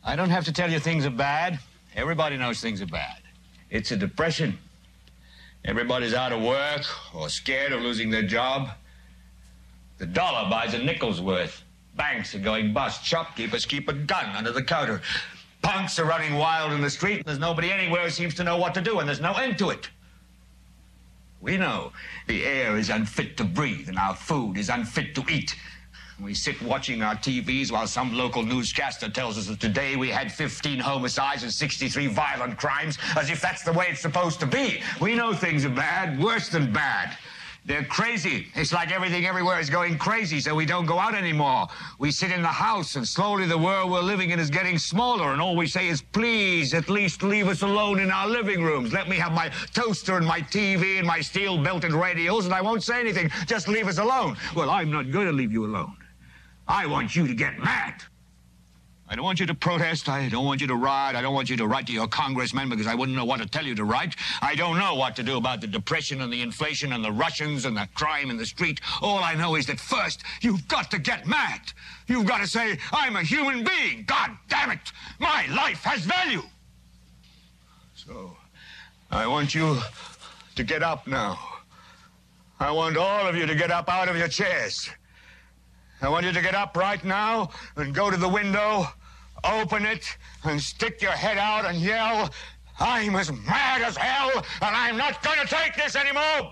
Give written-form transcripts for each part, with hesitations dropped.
I don't have to tell you things are bad. Everybody knows things are bad. It's a depression. Everybody's out of work or scared of losing their job. The dollar buys a nickel's worth. Banks are going bust. Shopkeepers keep a gun under the counter. Punks are running wild in the street. There's nobody anywhere who seems to know what to do, and there's no end to it. We know the air is unfit to breathe and our food is unfit to eat. We sit watching our TVs while some local newscaster tells us that today we had 15 homicides and 63 violent crimes, as if that's the way it's supposed to be. We know things are bad, worse than bad. They're crazy. It's like everything everywhere is going crazy, so we don't go out anymore. We sit in the house, and slowly the world we're living in is getting smaller, and all we say is, please, at least leave us alone in our living rooms. Let me have my toaster and my TV and my steel-belted radios, and I won't say anything. Just leave us alone. Well, I'm not going to leave you alone. I want you to get mad. I don't want you to protest. I don't want you to riot. I don't want you to write to your congressman because I wouldn't know what to tell you to write. I don't know what to do about the depression and the inflation and the Russians and the crime in the street. All I know is that first, you've got to get mad. You've got to say, I'm a human being. God damn it. My life has value. So, I want you to get up now. I want all of you to get up out of your chairs. I want you to get up right now and go to the window, open it, and stick your head out and yell, I'm as mad as hell, and I'm not going to take this anymore!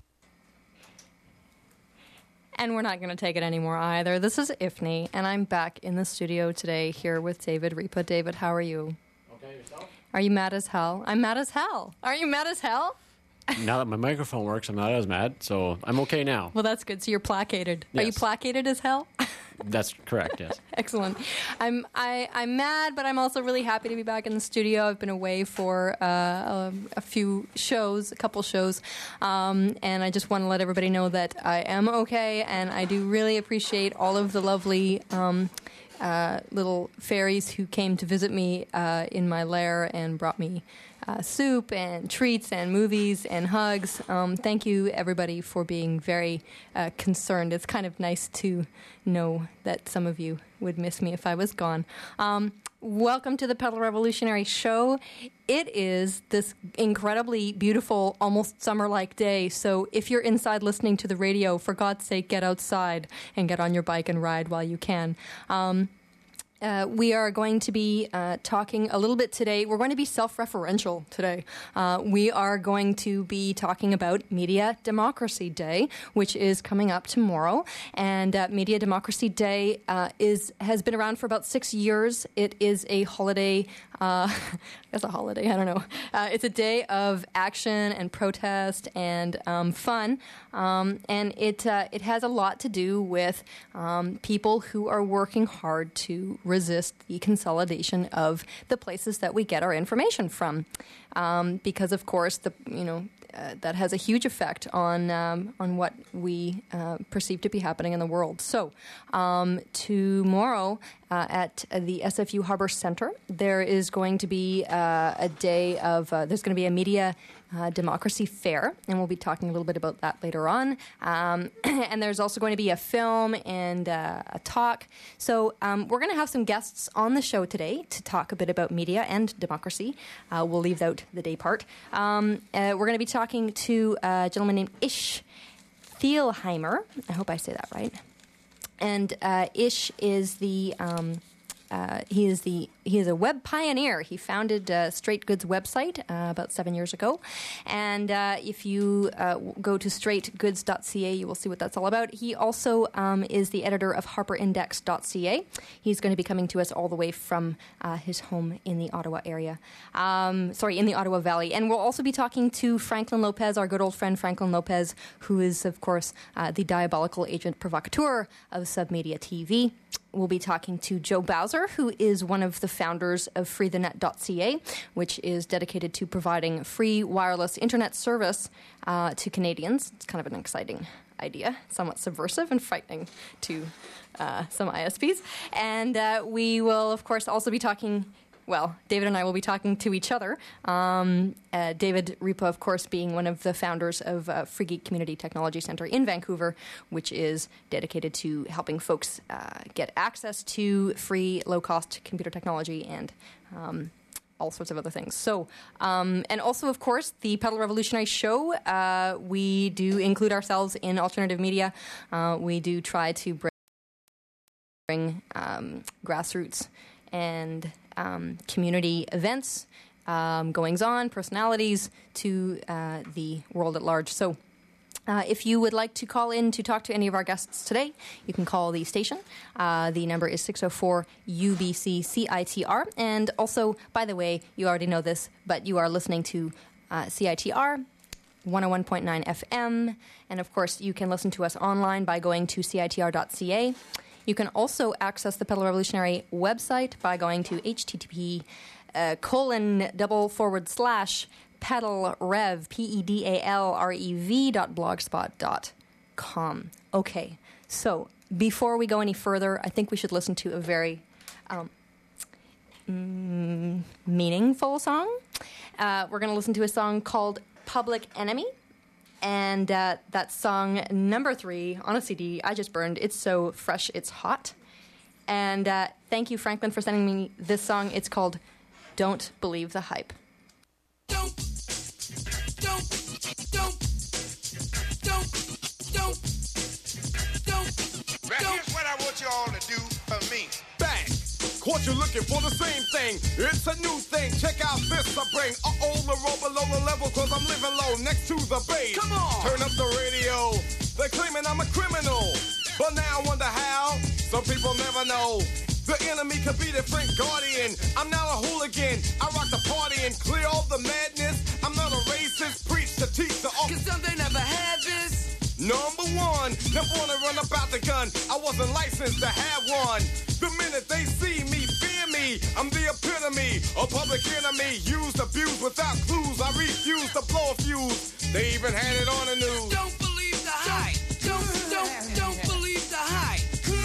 And we're not going to take it anymore either. This is Ifni, and I'm back in the studio today here with David Ripa. David, how are you? Okay, yourself? Are you mad as hell? I'm mad as hell. Are you mad as hell? Now that my microphone works, I'm not as mad, so I'm okay now. Well, that's good. So you're placated. Yes. Are you placated as hell? That's correct, yes. Excellent. I'm mad, but I'm also really happy to be back in the studio. I've been away for a couple shows, and I just want to let everybody know that I am okay, and I do really appreciate all of the lovely little fairies who came to visit me in my lair and brought me soup and treats and movies and hugs. Thank you, everybody, for being very concerned. It's kind of nice to know that some of you would miss me if I was gone. Welcome to the Pedal Revolutionary Show. It is this incredibly beautiful, almost summer-like day, so if you're inside listening to the radio, for God's sake, get outside and get on your bike and ride while you can. We are going to be talking a little bit today. We're going to be self-referential today. We are going to be talking about Media Democracy Day, which is coming up tomorrow. And Media Democracy Day has been around for about 6 years. It is a holiday. It's a holiday. I don't know. It's a day of action and protest and fun, and it has a lot to do with people who are working hard to resist the consolidation of the places that we get our information from, because of course that has a huge effect on what we perceive to be happening in the world. So tomorrow at the SFU Harbor Center, there is going to be a day of there's going to be a media democracy fair, and we'll be talking a little bit about that later on. And there's also going to be a film and a talk. So we're going to have some guests on the show today to talk a bit about media and democracy. We'll leave out the day part. We're going to be talking to a gentleman named Ish Thielheimer. I hope I say that right. And Ish is he is a web pioneer. He founded Straight Goods website about 7 years ago, and if you go to straightgoods.ca, you will see what that's all about. He also is the editor of HarperIndex.ca. He's going to be coming to us all the way from his home in the Ottawa area. In the Ottawa Valley, and we'll also be talking to Franklin Lopez, our good old friend Franklin Lopez, who is of course the diabolical agent provocateur of Submedia TV. We'll be talking to Joe Bowser, who is one of the founders of freethenet.ca, which is dedicated to providing free wireless internet service to Canadians. It's kind of an exciting idea, somewhat subversive and frightening to some ISPs. And we will, of course, also be talking well, David and I will be talking to each other. David Ripa, of course, being one of the founders of Free Geek Community Technology Center in Vancouver, which is dedicated to helping folks get access to free, low-cost computer technology and all sorts of other things. So, and also, of course, the Pedal Revolutionary Show, we do include ourselves in alternative media. We do try to bring grassroots and community events, goings-on, personalities to the world at large. So, if you would like to call in to talk to any of our guests today, you can call the station. The number is 604-UBC-CITR. And also, by the way, you already know this, but you are listening to CITR 101.9 FM. And of course, you can listen to us online by going to CITR.ca. You can also access the Pedal Revolutionary website by going to http://pedalrev, pedalrev.blogspot.com. Okay, so before we go any further, I think we should listen to a very meaningful song. We're going to listen to a song called Public Enemy. And that song, number 3, on a CD I just burned. It's so fresh, it's hot. And thank you, Franklin, for sending me this song. It's called Don't Believe the Hype. Don't Right, here's what I want you all to do for me. Bang! Caught you looking for the same thing. It's a new thing. Check out this I bring. The roll below the level, cause I'm living low next to the base. Come on! Turn up the radio. They're claiming I'm a criminal. But now I wonder how. Some people never know. The enemy could be the Frank Guardian. I'm not a hooligan. I rock the party and clear all the madness. I'm not a racist. Preach to teach the Cause some they never had this. Number 1, never wanna run about the gun. I wasn't licensed to have one. The minute they see me, fear me. I'm the epitome, a public enemy. Used, abused without clues. I refuse to blow a fuse. They even had it on the news. Don't believe the hype. Don't believe the hype.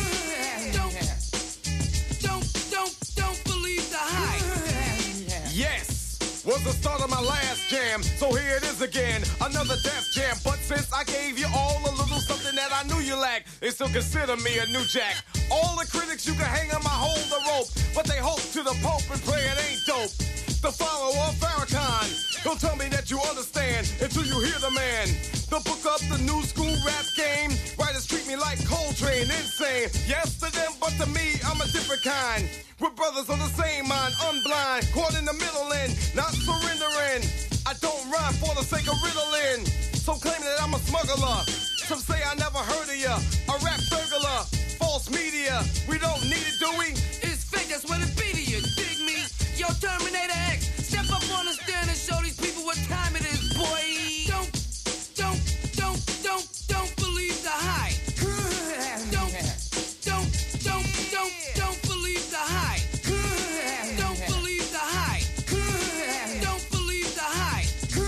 Don't believe the hype. Yes. Was the start of my last jam, so here it is again, another Def Jam. But since I gave you all a little something that I knew you lacked, they still consider me a new jack. All the critics you can hang on my hold the rope, but they hope to the Pope and pray it ain't dope. The follower of Farrakhan, don't tell me that you understand until you hear the man. The book up the new school rap game. Writers treat me like Coltrane, insane. Yes to them, but to me, I'm a different kind. We're brothers on the same mind, unblind, caught in the middle and not surrendering. I don't rhyme for the sake of riddling. So claiming that I'm a smuggler. Some say I never heard of ya. A rap burglar, false media. We don't need it, do we? It's fake, that's what it be to you. Dig me? Yo, Terminator X, step up on the stand and show these people what time it is, boy. Don't believe the hype. Don't believe the hype. Don't believe the hype. Don't believe the hype.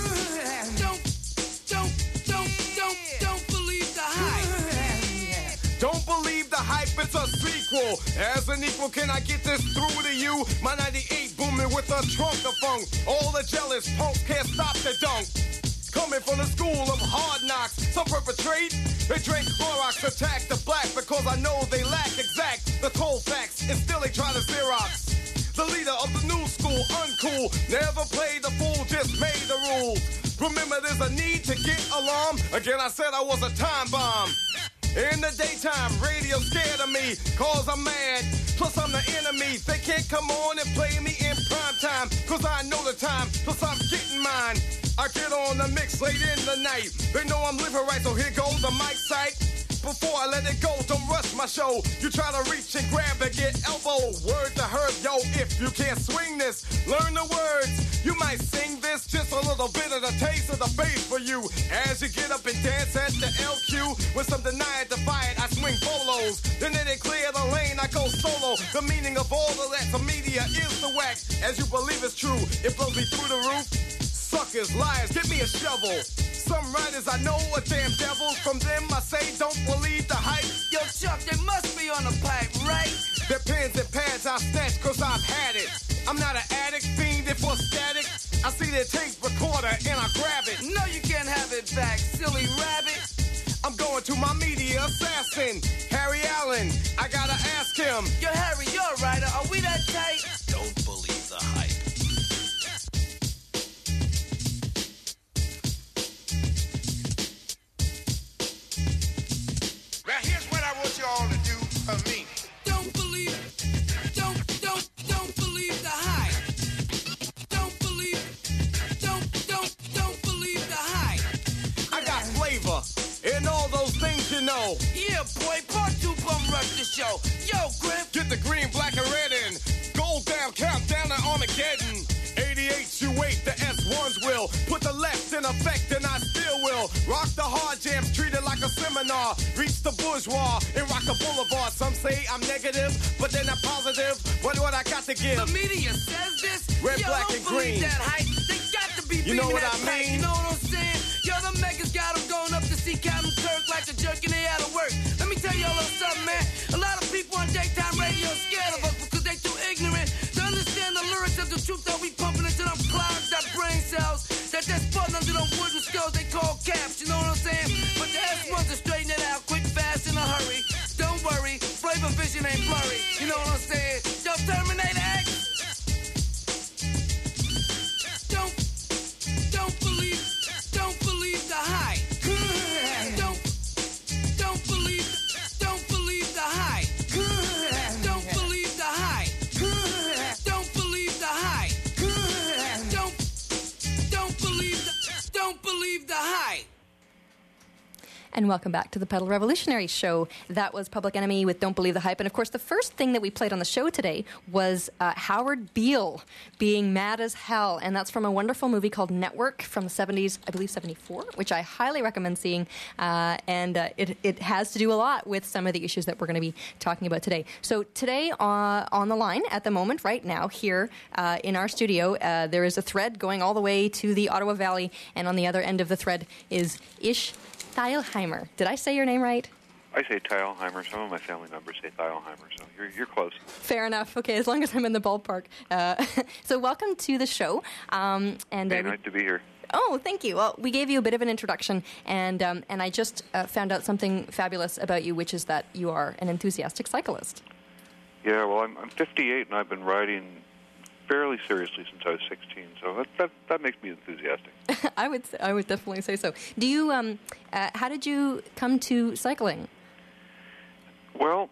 Don't believe the hype. Don't believe the hype, it's a sequel. As an equal, can I get this through to you? My 98 booming with a trunk of funk. All the jealous punks can't stop the dunk. Coming from the school of hard knocks, some perpetrate. They drink Clorox, attack the black because I know they lack exact the cold facts, and still they try to Xerox. The leader of the new school, uncool, never played the fool, just made the rules. Remember, there's a need to get alarm. Again, I said I was a time bomb. In the daytime, radio scared of me, cause I'm mad. Plus I'm the enemy, they can't come on and play me in prime time, cause I know the time, plus I'm getting mine. I get on the mix late in the night. They know I'm living right, so here goes the mic sight. Before I let it go, don't rush my show. You try to reach and grab and get elbow. Word to Herb, yo, if you can't swing this, learn the words. You might sing this, just a little bit of the taste of the bass for you. As you get up and dance at the LQ, with some deny it, defy it, I swing bolos. Then they clear the lane, I go solo. The meaning of all of that, the media is the whack. As you believe it's true, it blows me through the roof. Suckers, liars, give me a shovel. Some writers I know are damn devils. From them I say don't believe the hype. Yo, Chuck, they must be on the pipe, right? Their pens and pads I snatch cause I've had it. I'm not an addict, fiend for static. I see the tape recorder and I grab it. No, you can't have it back, silly rabbit. I'm going to my media assassin, Harry Allen. I gotta ask him. Yo, Harry, you're a writer. Are we that tight? Don't believe the hype. Now here's what I want you all to do for me. Don't believe the hype. Don't believe the hype. I got flavor and all those things you know. Yeah, boy, part 2 bum rush the show. Yo, Griff. Get the green, black, and red in. Gold down, countdown to Armageddon. 88, you wait, the S1s will. Put the left in effect, and I still will. Rock the hard jams, treat it like a seminar. Reach the bourgeois and rock the boulevard. Some say I'm negative, but they're not positive. What I got to give? The media says this. Red, Yo, black, don't and believe green. that hype. They got to be You know beaming what that I pipe. mean? You know what I'm saying? Yo, the megas got them going up to see Captain Kirk like a jerk and they out of work. Let me tell you a little something, man. A lot of people on daytime radio scared of us because they too ignorant to understand the lyrics of the truth that we pumping into them clouds, that brain cells, that they're spotting under them wooden skulls they call caps, you know what I'm saying? But the S1s are straighten it out quick, fast, in a hurry. Don't worry, flavor vision ain't blurry. You know what I'm saying? Yo, Terminator X. Don't believe the hype. Don't believe the hype. Don't believe the hype. Don't believe the hype. Don't believe the hype. And welcome back to the Pedal Revolutionary Show. That was Public Enemy with Don't Believe the Hype. And of course, the first thing that we played on the show today was Howard Beale being mad as hell. And that's from a wonderful movie called Network from the 70s, I believe 74, which I highly recommend seeing. It has to do a lot with some of the issues that we're going to be talking about today. So today on the line at the moment, right now, here in our studio, there is a thread going all the way to the Ottawa Valley. And on the other end of the thread is Ish Theilheimer. Did I say your name right? I say Theilheimer. Some of my family members say Theilheimer, so you're close. Fair enough. Okay, as long as I'm in the ballpark. So welcome to the show. Hey, nice to be here. Oh, thank you. Well, we gave you a bit of an introduction, and I just found out something fabulous about you, which is that you are an enthusiastic cyclist. Yeah, well, I'm 58, and I've been riding fairly seriously since I was 16, so that makes me enthusiastic. I would definitely say so. Do you? How did you come to cycling? Well,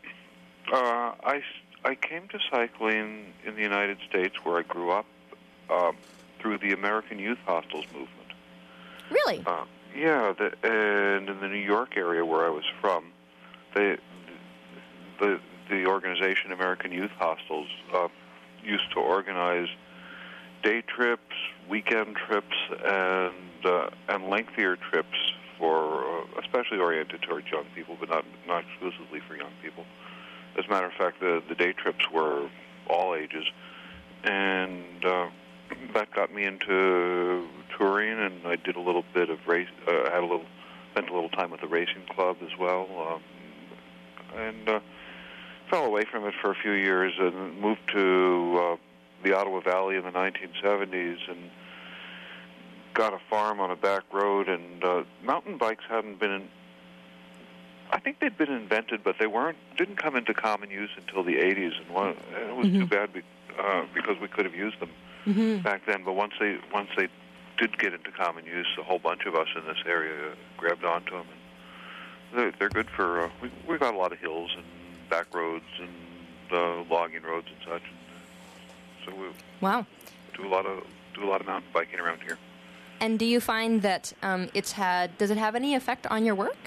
I came to cycling in the United States, where I grew up, through the American Youth Hostels movement. Really? Yeah, and in the New York area where I was from, the organization American Youth Hostels used to organize day trips, weekend trips, and lengthier trips for especially oriented towards young people, but not exclusively for young people. As a matter of fact, the day trips were all ages, and that got me into touring, and I did a little bit of race. Spent a little time with the racing club as well, and fell away from it for a few years, and moved to the Ottawa Valley in the 1970s, and got a farm on a back road. And mountain bikes hadn't been. I think they'd been invented, but they didn't come into common use until the 80s, and it was too bad because we could have used them back then. But once they did get into common use, a whole bunch of us in this area grabbed onto them, and they're good for. We got a lot of hills and back roads and logging roads and such. So we do a lot of mountain biking around here. And do you find that does it have any effect on your work?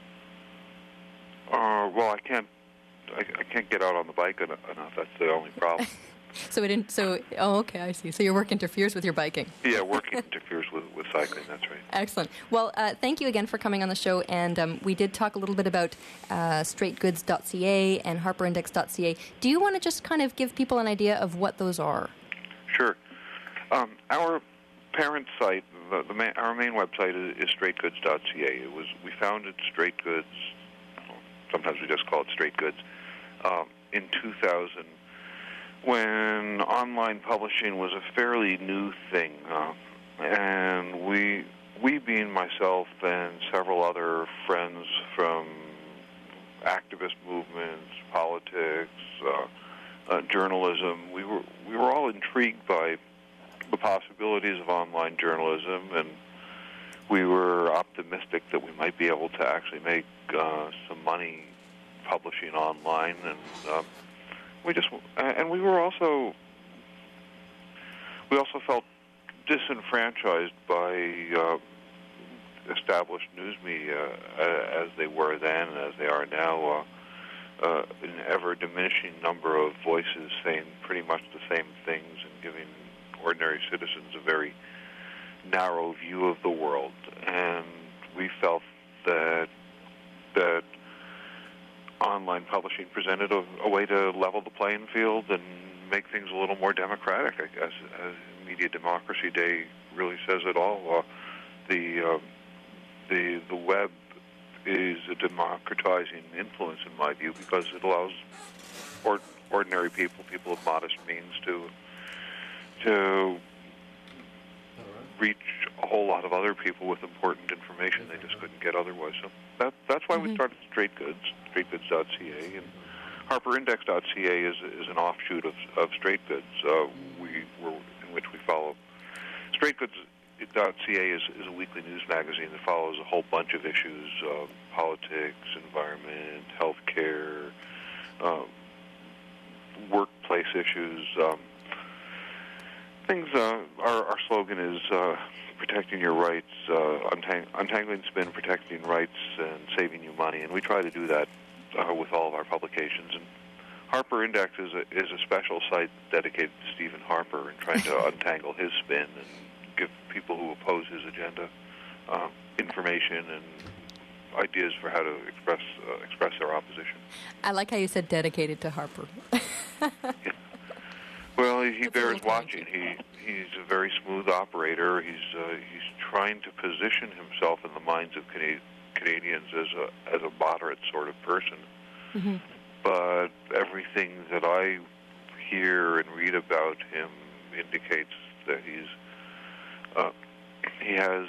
Well, I can't get out on the bike enough. That's the only problem. Okay, I see. So your work interferes with your biking. Yeah, work interferes with cycling, that's right. Excellent. Well, thank you again for coming on the show, and we did talk a little bit about straightgoods.ca and harperindex.ca. Do you want to just kind of give people an idea of what those are? Sure. Our parent site, our main website is straightgoods.ca. We founded Straight Goods, sometimes we just call it Straight Goods, in 2000 when online publishing was a fairly new thing, and we being myself and several other friends from activist movements, politics, journalism, we were all intrigued by the possibilities of online journalism, and we were optimistic that we might be able to actually make some money publishing online, and we also felt disenfranchised by established news media as they were then and as they are now. An ever-diminishing number of voices saying pretty much the same things and giving ordinary citizens a very narrow view of the world. And we felt that online publishing presented a way to level the playing field and make things a little more democratic, I guess. As Media Democracy Day really says it all. The web is a democratizing influence, in my view, because it allows ordinary people of modest means, to reach a whole lot of other people with important information they just couldn't get otherwise. So that's why we started Straight Goods, straightgoods.ca, and HarperIndex.ca is an offshoot of Straight Goods, in which we follow. StraightGoods.ca is a weekly news magazine that follows a whole bunch of issues: politics, environment, healthcare, workplace issues. Our slogan is protecting your rights, untangling spin, protecting rights, and saving you money. And we try to do that with all of our publications. And Harper Index is a special site dedicated to Stephen Harper and trying to untangle his spin and give people who oppose his agenda information and ideas for how to express their opposition. I like how you said dedicated to Harper. Yeah. Well, he bears watching. He's a very smooth operator. He's trying to position himself in the minds of Canadians as a moderate sort of person. Mm-hmm. But everything that I hear and read about him indicates that he has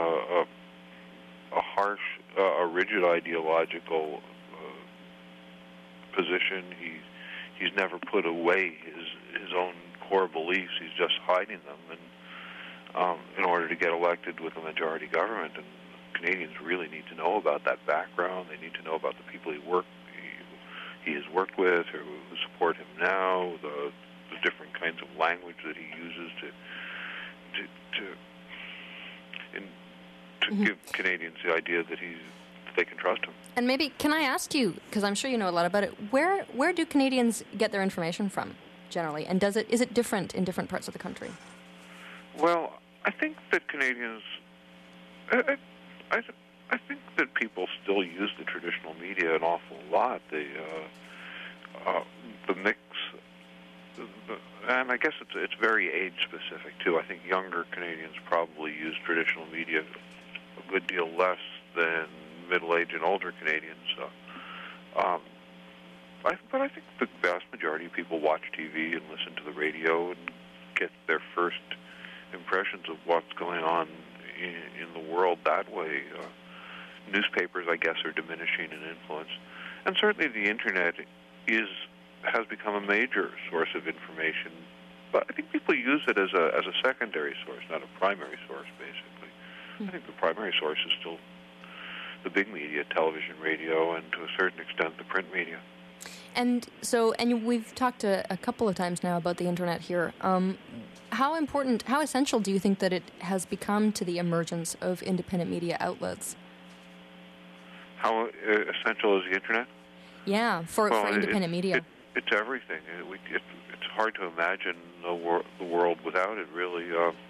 a harsh, a rigid ideological position. He's never put away his own core beliefs. He's just hiding them, and in order to get elected with a majority government. And Canadians really need to know about that background. They need to know about the people he has worked with, or who support him now. The different kinds of language that he uses to give Canadians the idea that they can trust him. And maybe, can I ask you, because I'm sure you know a lot about it, where do Canadians get their information from, generally? And is it different in different parts of the country? Well, I think that Canadians... I think that people still use the traditional media an awful lot. The mix... and I guess it's very age-specific, too. I think younger Canadians probably use traditional media a good deal less than middle-aged and older Canadians. But I think the vast majority of people watch TV and listen to the radio and get their first impressions of what's going on in the world that way. Newspapers, I guess, are diminishing in influence. And certainly the Internet has become a major source of information. But I think people use it as a secondary source, not a primary source, basically. Mm-hmm. I think the primary source is still the big media, television, radio, and to a certain extent the print media. And we've talked a couple of times now about the Internet here. How essential do you think that it has become to the emergence of independent media outlets? How essential is the Internet? Yeah, for independent media. It's everything. It's hard to imagine the world without it, really.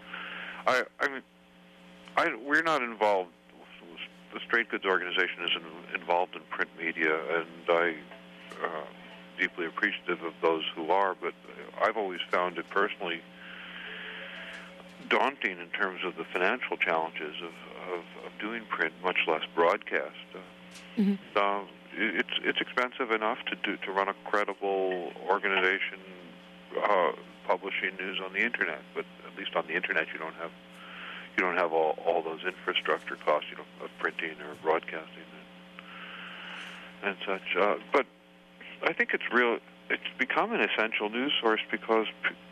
We're not involved. The Straight Goods organization isn't involved in print media, and I deeply appreciative of those who are, but I've always found it personally daunting in terms of the financial challenges of doing print, much less broadcast. Mm-hmm. It's expensive enough to run a credible organization publishing news on the internet. But at least on the internet, you don't have all those infrastructure costs, of printing or broadcasting and such. But I think it's become an essential news source because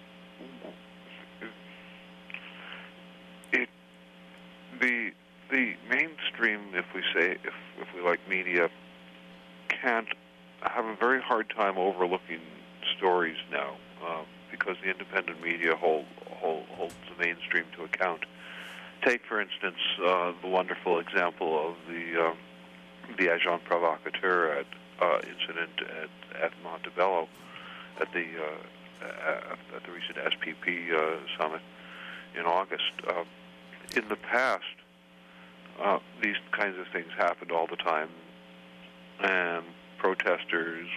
the mainstream, if we like media, can't have a very hard time overlooking stories now because the independent media holds the mainstream to account. Take, for instance, the wonderful example of the agent provocateur incident at Montebello at the recent SPP summit in August. In the past, these kinds of things happened all the time, and protesters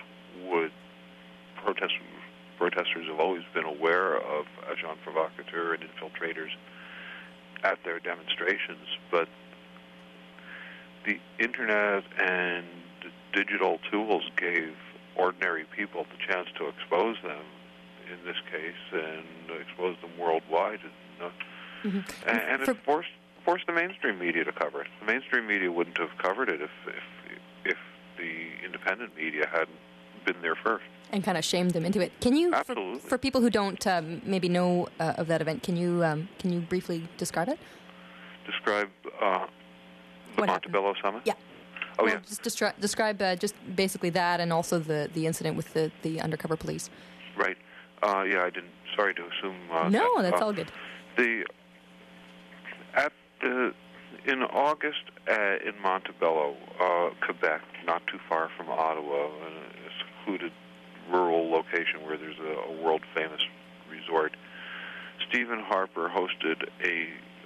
have always been aware of agents provocateurs and infiltrators at their demonstrations, but the internet and digital tools gave ordinary people the chance to expose them in this case and expose them worldwide. And it forced the mainstream media to cover it. The mainstream media wouldn't have covered it if the independent media hadn't been there first. And kind of shamed them into it. Can you, for people who don't maybe know of that event, can you briefly describe it? Describe the Montebello Summit? Yeah. Oh, well, yeah. Just describe just basically that, and also the incident with the undercover police. Right. Yeah, I didn't. Sorry to assume. No, that's all good. In August in Montebello, Quebec, not too far from Ottawa, a secluded rural location where there's a world-famous resort, Stephen Harper hosted a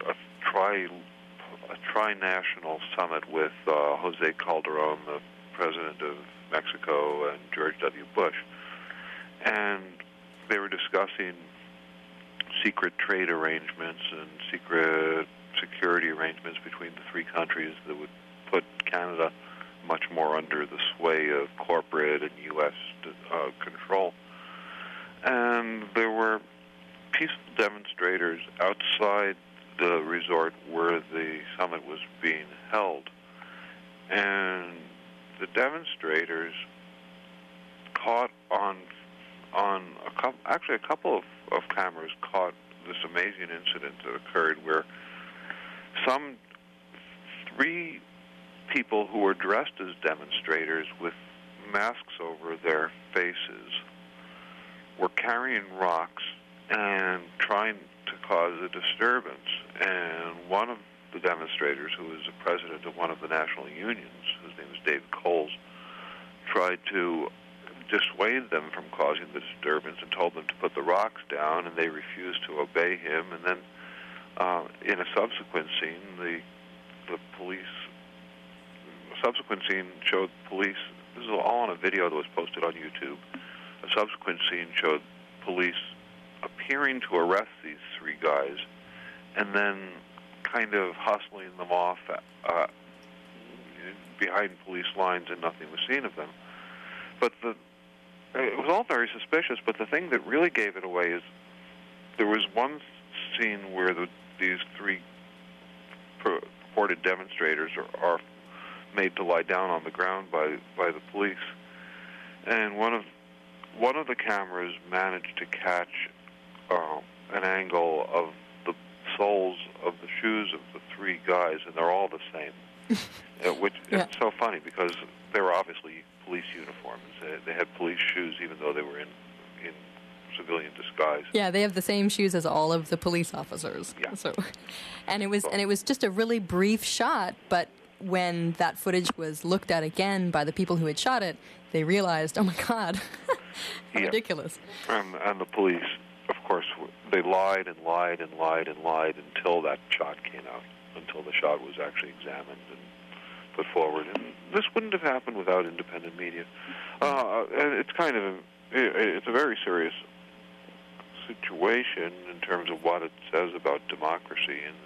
tri-national summit with Jose Calderon, the president of Mexico, and George W. Bush. And they were discussing secret trade arrangements and secret security arrangements between the three countries that would put Canada much more under the sway of corporate and U.S. control. And there were peaceful demonstrators outside the resort where the summit was being held. And the demonstrators caught on a couple of cameras caught this amazing incident that occurred where three people who were dressed as demonstrators with masks over their faces were carrying rocks and trying to cause a disturbance. And one of the demonstrators, who was the president of one of the national unions, his name was David Coles, tried to dissuade them from causing the disturbance and told them to put the rocks down, and they refused to obey him. And then in a subsequent scene, the subsequent scene showed police, this is all on a video that was posted on YouTube, a subsequent scene showed police appearing to arrest these three guys and then kind of hustling them off behind police lines, and nothing was seen of them. But it was all very suspicious, but the thing that really gave it away is there was one scene where these three purported demonstrators are made to lie down on the ground by the police, and one of the cameras managed to catch an angle of the soles of the shoes of the three guys, and they're all the same, which is so funny because they were obviously police uniforms. They had police shoes even though they were in civilian disguise. Yeah, they have the same shoes as all of the police officers. Yeah. So, and it was just a really brief shot, but when that footage was looked at again by the people who had shot it, they realized, oh my God, how ridiculous. And the police, of course, they lied and lied and lied and lied until that shot came out, until the shot was actually examined and put forward. And this wouldn't have happened without independent media. And it's it's a very serious situation in terms of what it says about democracy and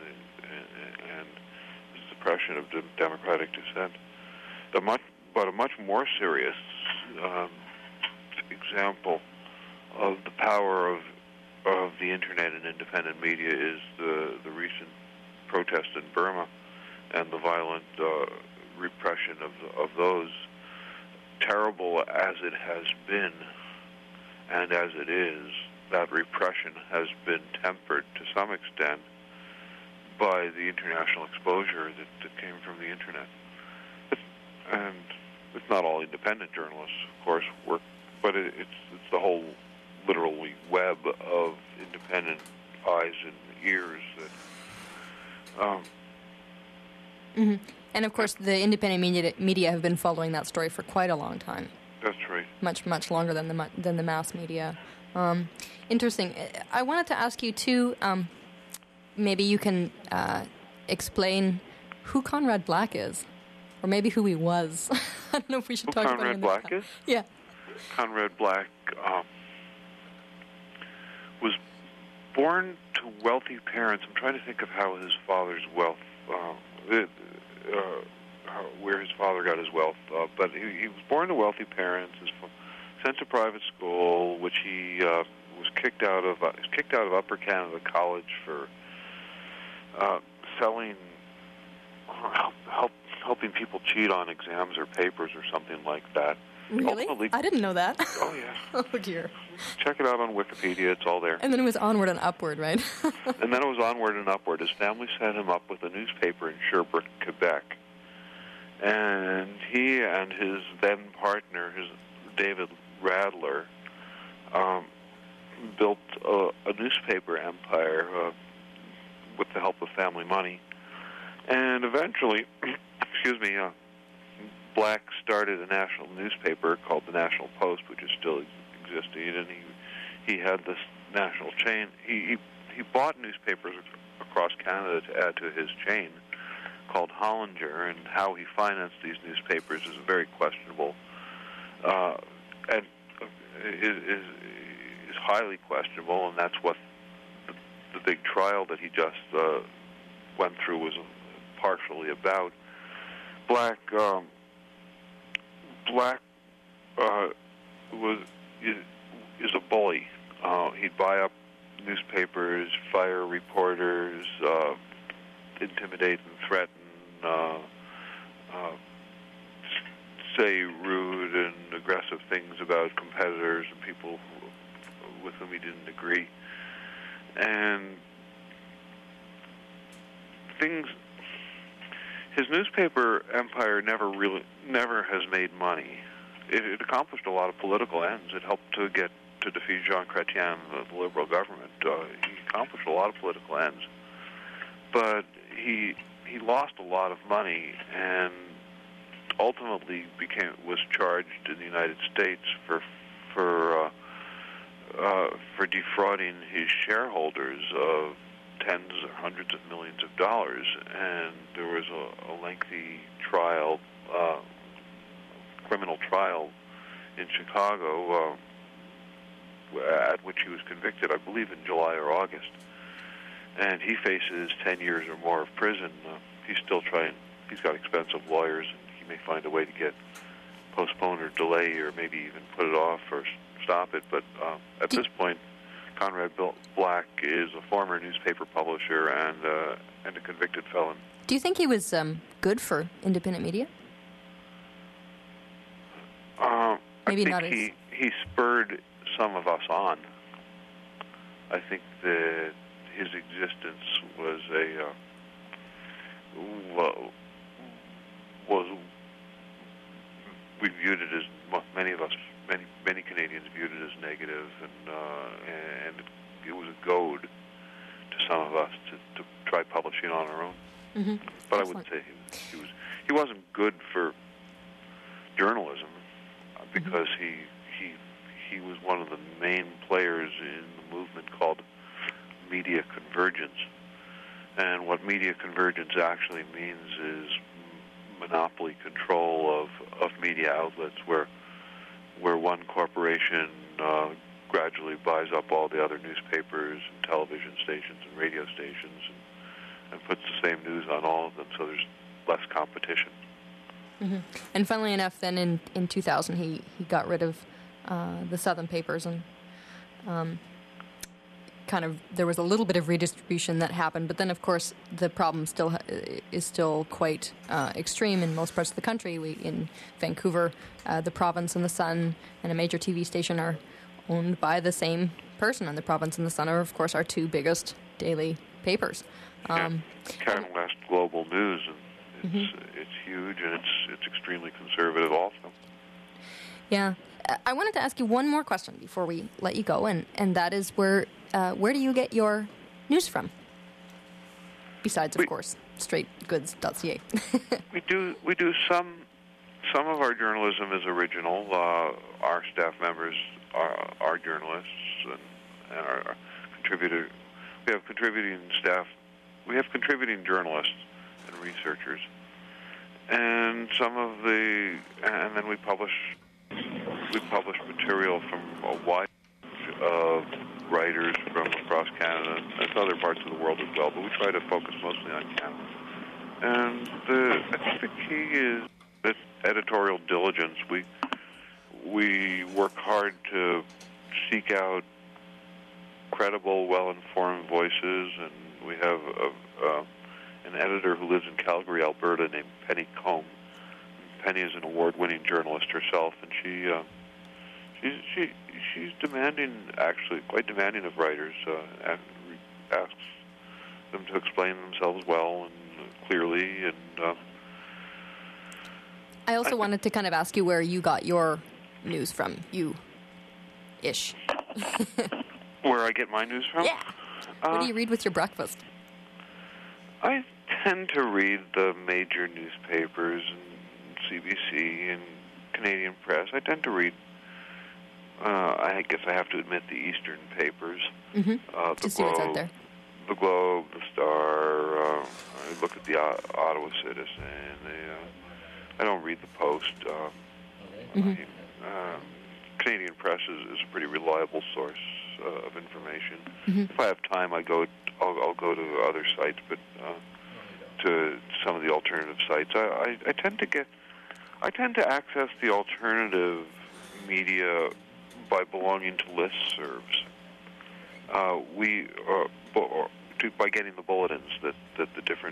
the suppression of democratic dissent. But a much more serious example the power of the internet and independent media is the recent protest in Burma and the violent repression of those. Terrible as it has been, and as it is, that repression has been tempered to some extent by the international exposure that came from the internet. And it's not all independent journalists, of course, work, but it's the whole literally web of independent eyes and ears that. And of course, the independent media have been following that story for quite a long time. That's right. Much longer than the mass media. Interesting. I wanted to ask you too. Maybe you can explain who Conrad Black is, or maybe who he was. I don't know if we should talk about him. Conrad Black is? Yeah. Conrad Black was born to wealthy parents. I'm trying to think of how his father's wealth, where his father got his wealth. But he was born to wealthy parents. Sent to private school, which he was kicked out of Upper Canada College for selling, helping people cheat on exams or papers or something like that. Really? Ultimately, I didn't know that. Oh, yeah. Oh, dear. Check it out on Wikipedia. It's all there. And then it was onward and upward, right? And then it was onward and upward. His family set him up with a newspaper in Sherbrooke, Quebec. And he and his then partner, David Radler, built a newspaper empire with the help of family money. And eventually, Black started a national newspaper called the National Post, which is still existing, and he had this national chain. He bought newspapers across Canada to add to his chain called Hollinger, and how he financed these newspapers is very questionable, and is highly questionable, and that's what the big trial that he just went through was partially about. Black is a bully. He'd buy up newspapers, fire reporters, intimidate and threaten, say rude and aggressive things about competitors and people with whom he didn't agree. And his newspaper empire never has made money. It accomplished a lot of political ends. It helped to defeat Jean Chrétien, the Liberal government. He accomplished a lot of political ends, but he lost a lot of money and ultimately was charged in the United States for defrauding his shareholders of tens or hundreds of millions of dollars, and there was a lengthy trial, criminal trial in Chicago, at which he was convicted, I believe, in July or August. And he faces 10 years or more of prison. He's still trying. He's got expensive lawyers, and he may find a way to postpone or delay or maybe even put it off or stop it. But at this point, Conrad Black is a former newspaper publisher and a convicted felon. Do you think he was good for independent media? Maybe I think he spurred some of us on. I think that his existence was we viewed it as many Canadians viewed it as negative, and it was a goad to some of us to try publishing on our own. Mm-hmm. But I wouldn't say he wasn't good for journalism, because he was one of the main players in the movement called media convergence. And what media convergence actually means is monopoly control of media outlets, where one corporation gradually buys up all the other newspapers and television stations and radio stations and puts the same news on all of them, so there's less competition. Mm-hmm. And funnily enough, then in 2000, he got rid of the Southern papers and there was a little bit of redistribution that happened, but then of course the problem is still quite extreme in most parts of the country. In Vancouver, the Province and the Sun and a major TV station are owned by the same person, and the Province and the Sun are of course our two biggest daily papers. Canada West Global News, and it's huge, and it's extremely conservative also. Yeah. I wanted to ask you one more question before we let you go, and that is where do you get your news from? Besides, of course, straightgoods.ca. we do some of our journalism is original. Our staff members are journalists and are contributor. We have contributing staff. We have contributing journalists and researchers, and and then we publish material from a wide range of writers from across Canada and other parts of the world as well, but we try to focus mostly on Canada. And I think the key is that editorial diligence. We work hard to seek out credible, well-informed voices, and we have an editor who lives in Calgary, Alberta, named Penny Combe. Penny is an award-winning journalist herself, and she's demanding, actually, quite demanding of writers, and asks them to explain themselves well and clearly. And I also wanted to kind of ask you where you got your news from, you-ish. Where I get my news from? Yeah. What do you read with your breakfast? I tend to read the major newspapers and CBC and Canadian Press. I tend to read, I guess I have to admit, the Eastern papers. To see what's out there. The Globe, the Star. I look at the Ottawa Citizen. I don't read the Post. Canadian Press is a pretty reliable source of information. If I have time, I'll go to other sites, but to some of the alternative sites. I tend to access the alternative media by belonging to listservs. By getting the bulletins that the different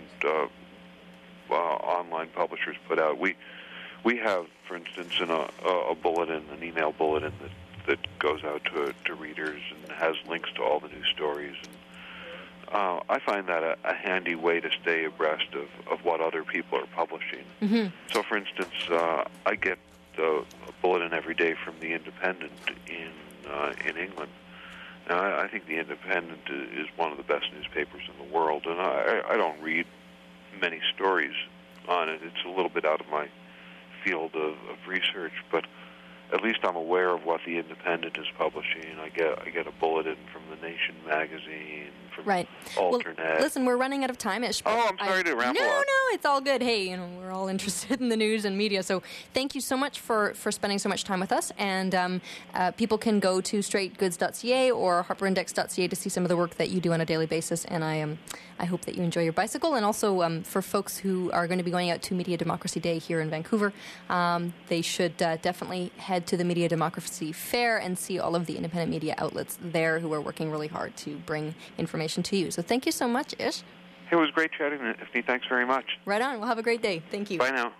online publishers put out. We have, for instance, a bulletin, an email bulletin that goes out to readers and has links to all the news stories. And I find that a handy way to stay abreast of what other people are publishing. So, for instance, I get a bulletin every day from The Independent in England. Now, I think The Independent is one of the best newspapers in the world, and I don't read many stories on it. It's a little bit out of my field of research, but at least I'm aware of what The Independent is publishing. I get a bulletin from The Nation magazine, from Alternet. Well, listen, we're running out of time-ish. I'm sorry to ramble on. No, it's all good. Hey, we're all interested in the news and media, so thank you so much for spending so much time with us. And people can go to straightgoods.ca or harperindex.ca to see some of the work that you do on a daily basis. And I hope that you enjoy your bicycle. And also for folks who are going to be going out to Media Democracy Day here in Vancouver, they should definitely head to the Media Democracy Fair and see all of the independent media outlets there who are working really hard to bring information to you. So thank you so much, Ish. It was great chatting with you. Thanks very much. Right on. Well, have a great day. Thank you. Bye now.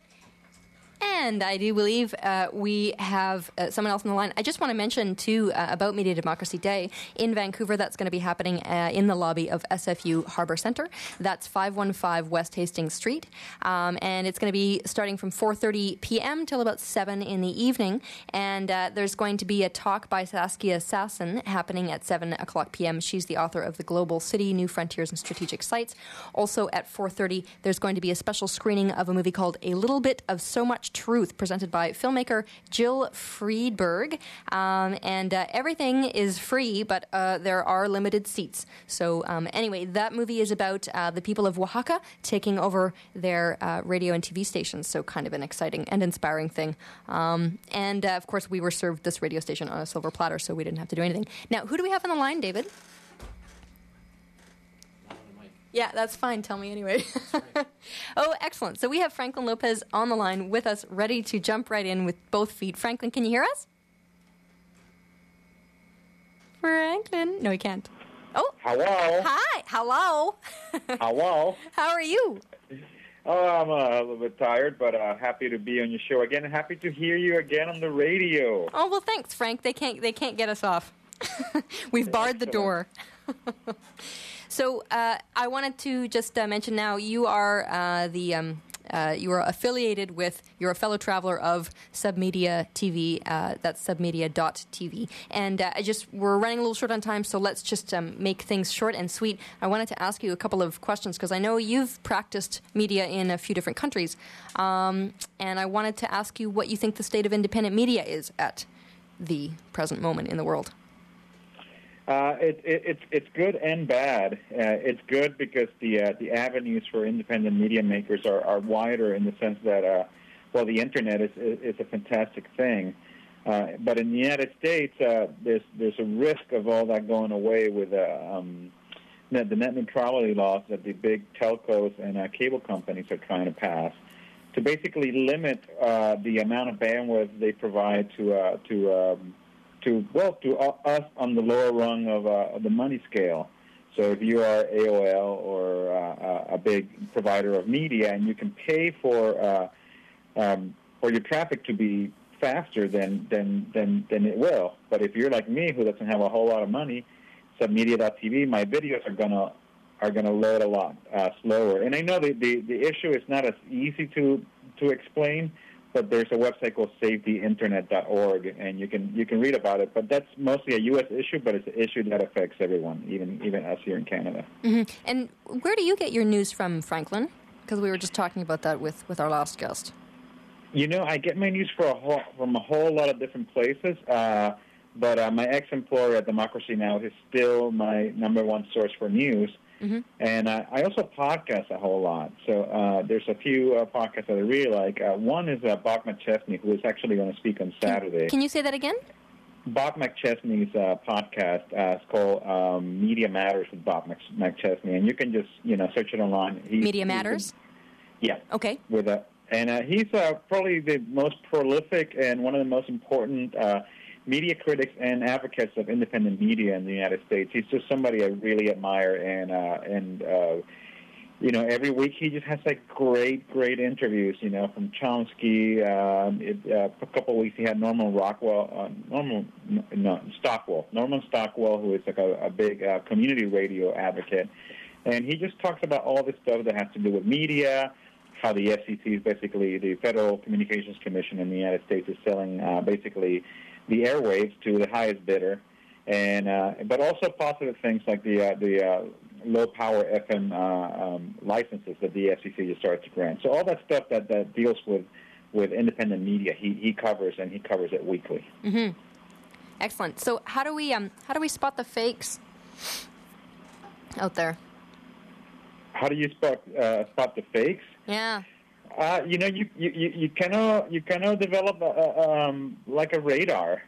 And I do believe we have someone else on the line. I just want to mention, too, about Media Democracy Day in Vancouver. That's going to be happening in the lobby of SFU Harbour Centre. That's 515 West Hastings Street. And it's going to be starting from 4:30 p.m. till about 7 in the evening. And there's going to be a talk by Saskia Sassen happening at 7 o'clock p.m. She's the author of The Global City, New Frontiers and Strategic Sites. Also at 4:30, there's going to be a special screening of a movie called A Little Bit of So Much Truth, presented by filmmaker Jill Friedberg. And everything is free, but there are limited seats. So anyway, that movie is about the people of Oaxaca taking over their radio and TV stations. So kind of an exciting and inspiring thing. And of course, we were served this radio station on a silver platter, so we didn't have to do anything. Now, who do we have on the line, David? Yeah, that's fine. Tell me anyway. Oh, excellent. So we have Franklin Lopez on the line with us, ready to jump right in with both feet. Franklin, can you hear us? Franklin. No, he can't. Oh. Hello. Hi. Hello. Hello. How are you? Oh, I'm a little bit tired, but happy to be on your show again. Happy to hear you again on the radio. Oh, well, thanks, Frank. They can't get us off. We've barred the door. So I wanted to just mention now you are you are affiliated with, you're a fellow traveler of Submedia TV, that's submedia.tv. And we're running a little short on time, so let's just make things short and sweet. I wanted to ask you a couple of questions, because I know you've practiced media in a few different countries. And I wanted to ask you what you think the state of independent media is at the present moment in the world. It's good and bad. It's good because the avenues for independent media makers are wider in the sense that the internet is a fantastic thing, but in the United States there's a risk of all that going away with the net neutrality laws that the big telcos and cable companies are trying to pass to basically limit the amount of bandwidth they provide to us on the lower rung of the money scale. So if you are AOL or a big provider of media, and you can pay for your traffic to be faster, then it will. But if you're like me, who doesn't have a whole lot of money, Submedia.tv, my videos are gonna load a lot slower. And I know the issue is not as easy to explain. But there's a website called SaveTheInternet.org, and you can read about it. But that's mostly a U.S. issue, but it's an issue that affects everyone, even us here in Canada. Mm-hmm. And where do you get your news from, Franklin? Because we were just talking about that with our last guest. You know, I get my news from a whole lot of different places. But my ex-employer at Democracy Now! Is still my number one source for news. Mm-hmm. And I also podcast a whole lot. So there's a few podcasts that I really like. One is Bob McChesney, who is actually going to speak on Saturday. Can you say that again? Bob McChesney's podcast is called Media Matters with Bob McChesney. And you can just, search it online. Media Matters? Yeah. Okay. And he's probably the most prolific and one of the most important media critics and advocates of independent media in the United States. He's just somebody I really admire, and every week he just has like great interviews. From Chomsky. A couple of weeks he had Norman Stockwell, who is like a big community radio advocate, and he just talks about all this stuff that has to do with media. How the FCC is basically the Federal Communications Commission in the United States is selling basically the airwaves to the highest bidder, and but also positive things like the low power FM licenses that the FCC just started to grant. So all that stuff that deals with independent media, he covers, and he covers it weekly. Mm-hmm. Excellent. So how do we spot the fakes out there? How do you spot the fakes? Yeah. You cannot develop like a radar.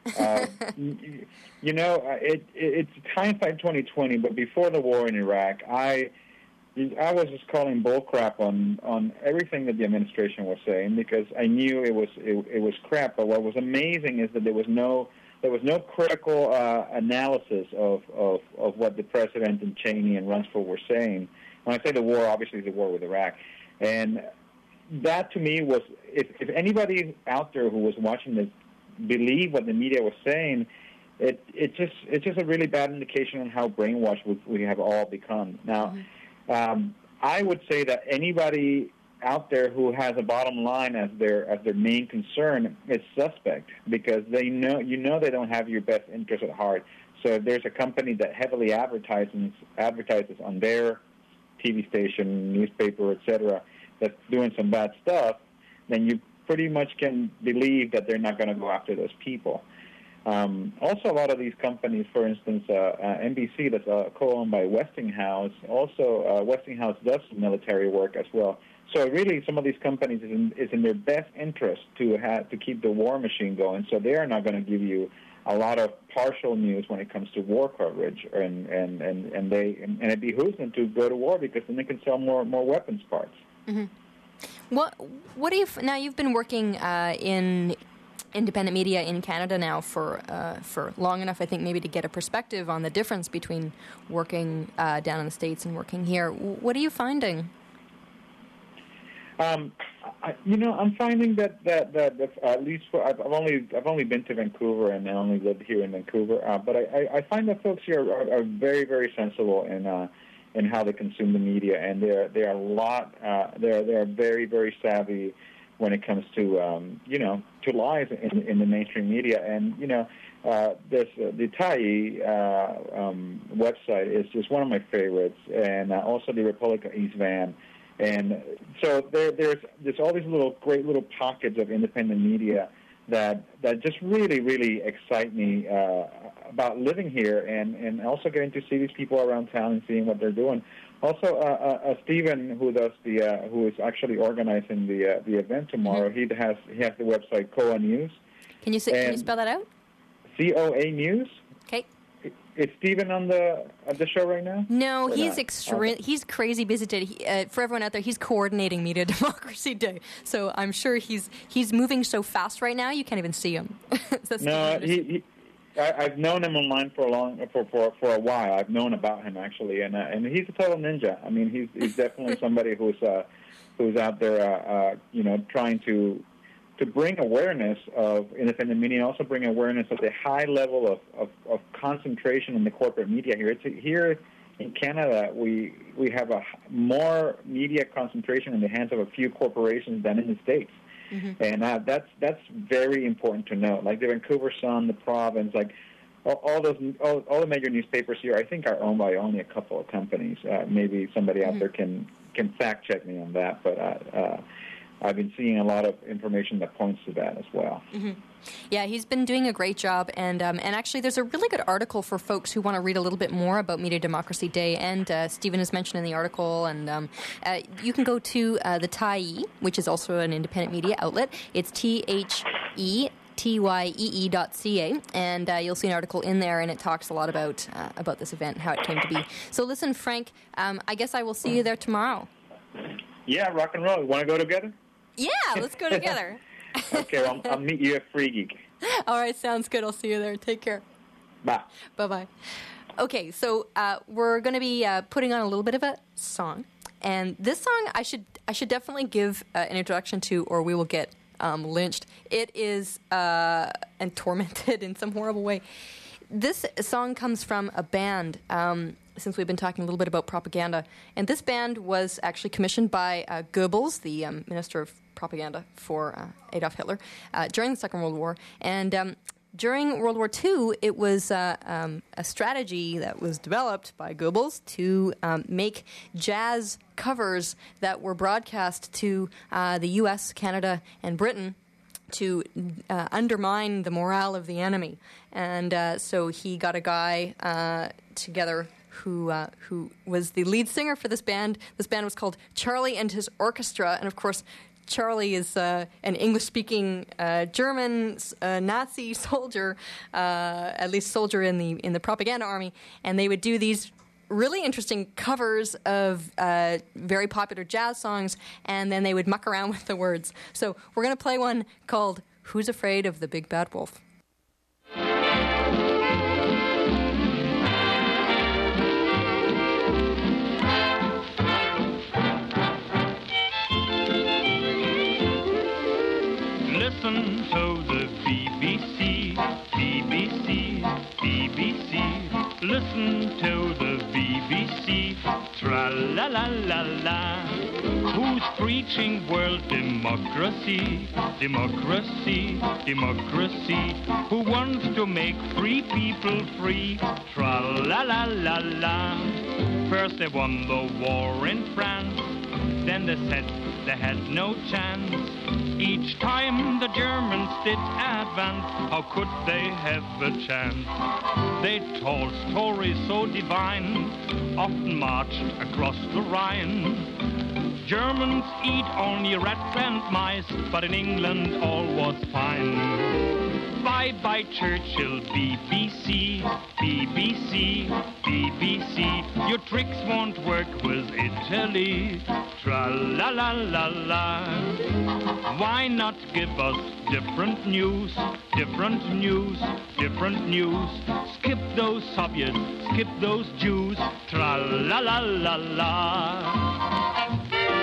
It's hindsight 2020. But before the war in Iraq, I was just calling bullcrap on everything that the administration was saying, because I knew it was crap. But what was amazing is that there was no critical analysis of what the president and Cheney and Rumsfeld were saying. When I say the war, obviously the war with Iraq, and that to me was, if anybody out there who was watching this believed what the media was saying, it's just a really bad indication on how brainwashed we have all become. Now, I would say that anybody out there who has a bottom line as their main concern is suspect, because they know they don't have your best interest at heart. So if there's a company that heavily advertises on their TV station, newspaper, etc., that's doing some bad stuff, then you pretty much can believe that they're not going to go after those people. Also, a lot of these companies, for instance, NBC, that's co-owned by Westinghouse. Also, Westinghouse does military work as well. So really, some of these companies is in their best interest to keep the war machine going. So they are not going to give you a lot of partial news when it comes to war coverage, and it behooves them to go to war, because then they can sell more weapons parts. Mm-hmm. What do you now? You've been working in independent media in Canada now for long enough, I think, maybe to get a perspective on the difference between working down in the States and working here. What are you finding? I'm finding that at least I've only been to Vancouver and I only lived here in Vancouver, but I find that folks here are very, very sensible in how they consume the media, and they're a lot they're very, very savvy when it comes to to lies in the mainstream media. And there's the Tyee website is just one of my favorites, and also the Republic of East Van. And so there's all these great little pockets of independent media that just really, really excite me about living here, and also getting to see these people around town and seeing what they're doing. Also, Stephen, who is actually organizing the event tomorrow, he has the website Koa News. Can you spell that out? COA News. Okay. Is Stephen on the show right now? No, he's he's crazy busy today. For everyone out there, he's coordinating Media Democracy Day. So I'm sure he's moving so fast right now you can't even see him. No, I've known him online for a while. I've known about him actually, and he's a total ninja. I mean, he's definitely somebody who's out there, trying to bring awareness of independent media, and also bring awareness of the high level of concentration in the corporate media here. Here in Canada, we have a more media concentration in the hands of a few corporations than in the States. Mm-hmm. And that's very important to note. Like the Vancouver Sun, the Province, like all the major newspapers here, I think are owned by only a couple of companies. Maybe somebody out there can fact check me on that, but I've been seeing a lot of information that points to that as well. Mm-hmm. Yeah, he's been doing a great job, and actually there's a really good article for folks who want to read a little bit more about Media Democracy Day, and Stephen is mentioned in the article, and you can go to the Tyee, which is also an independent media outlet. It's THETYEE.ca, and you'll see an article in there, and it talks a lot about this event and how it came to be. So listen, Frank, I guess I will see you there tomorrow. Yeah, rock and roll. You want to go together? Yeah, let's go together. Okay, well, I'll meet you at Free Geek. All right, sounds good. I'll see you there. Take care. Bye. Bye-bye. Okay, so we're going to be putting on a little bit of a song, and this song I should definitely give an introduction to, or we will get lynched. It is and tormented in some horrible way. This song comes from a band. Since we've been talking a little bit about propaganda, and this band was actually commissioned by Goebbels, the Minister of Propaganda for Adolf Hitler, during the Second World War. And during World War II, it was a strategy that was developed by Goebbels to make jazz covers that were broadcast to the U.S., Canada, and Britain to undermine the morale of the enemy. And so he got a guy together who was the lead singer for this band. This band was called Charlie and His Orchestra, and of course, Charlie is an English-speaking German Nazi soldier, at least soldier in the propaganda army, and they would do these really interesting covers of very popular jazz songs, and then they would muck around with the words. So we're going to play one called "Who's Afraid of the Big Bad Wolf?" Listen to the BBC, BBC, BBC. Listen to the BBC, tra-la-la-la-la. Who's preaching world democracy, democracy, democracy? Who wants to make free people free, tra-la-la-la-la. First they won the war in France, then they said they had no chance. Each time the Germans did advance, how could they have a chance? They told stories so divine, often marched across the Rhine. Germans eat only rats and mice, but in England all was fine. Bye-bye Churchill, BBC, BBC, BBC. Your tricks won't work work was Italy. Tra-la-la-la-la. Why not give us different news, different news, different news? Skip those Soviets, skip those Jews. Tra-la-la-la-la.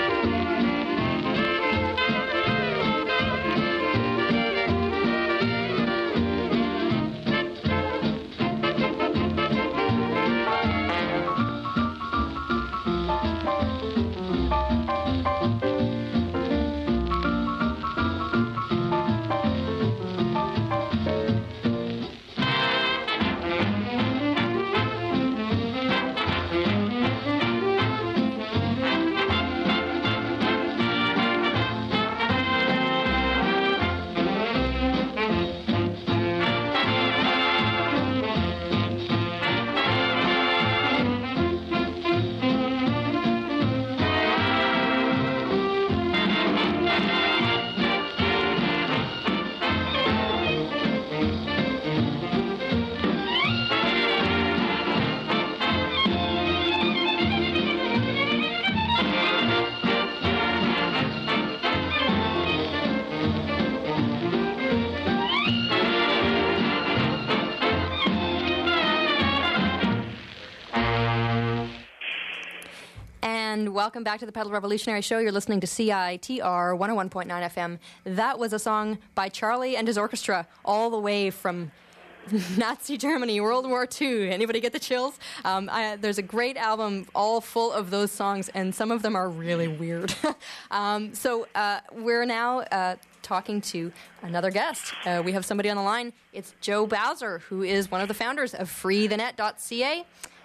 Welcome back to the Pedal Revolutionary Show. You're listening to CITR 101.9 FM. That was a song by Charlie and his orchestra, all the way from Nazi Germany, World War II. Anybody get the chills? There's a great album all full of those songs, and some of them are really weird. So we're now talking to another guest. We have somebody on the line. It's Joe Bowser, who is one of the founders of freethenet.ca.